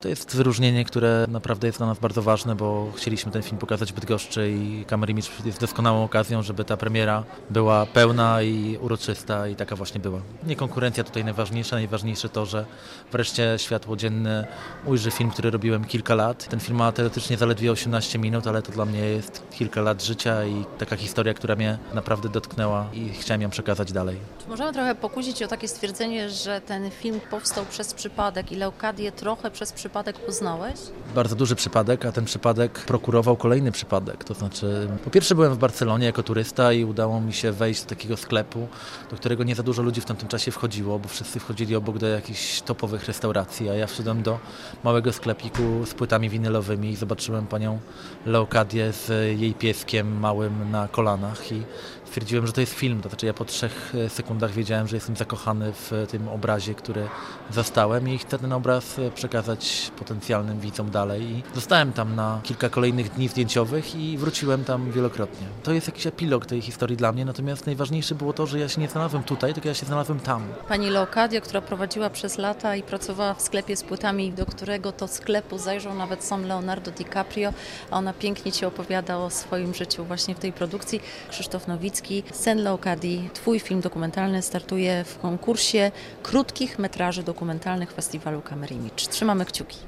To jest wyróżnienie, które naprawdę jest dla nas bardzo ważne, bo chcieliśmy ten film pokazać w Bydgoszczy i Camera Image jest doskonałą okazją, żeby ta premiera była pełna i uroczysta i taka właśnie była. Nie konkurencja tutaj najważniejsze to, że wreszcie światło dzienne ujrzy film, który robiłem kilka lat. Ten film ma teoretycznie zaledwie 18 minut, ale to dla mnie jest kilka lat życia i taka historia, która mnie naprawdę dotknęła i chciałem ją przekazać dalej. Czy możemy trochę pokusić o takie stwierdzenie, że ten film powstał przez przypadek i Leokadię trochę przez przypadek poznałeś? Bardzo duży przypadek, a ten przypadek prokurował kolejny przypadek. To znaczy, po pierwsze byłem w Barcelonie jako turysta i udało mi się wejść do takiego sklepu, do którego nie za dużo ludzi w tamtym czasie wchodziło, bo wszyscy wchodzili obok do jakichś topowych restauracji, a ja wszedłem do małego sklepiku z płytami winylowymi i zobaczyłem panią Leokadię z jej pieskiem małym na kolanach i stwierdziłem, że to jest film. To znaczy ja po 3 sekundach wiedziałem, że jestem zakochany w tym obrazie, który zastałem i chcę ten obraz przekazać potencjalnym widzom dalej. I zostałem tam na kilka kolejnych dni zdjęciowych i wróciłem tam wielokrotnie. To jest jakiś epilog tej historii dla mnie, natomiast najważniejsze było to, że ja się nie znalazłem tutaj, tylko ja się znalazłem tam. Pani Leokadia, która prowadziła przez lata i pracowała w sklepie z płytami, do którego to sklepu zajrzał nawet sam Leonardo DiCaprio, a ona pięknie Ci opowiada o swoim życiu właśnie w tej produkcji. Krzysztof Nowicki, Sen Leokadii, Twój film dokumentalny startuje w konkursie krótkich metraży dokumentalnych Festiwalu Camera Image. Trzymamy kciuki.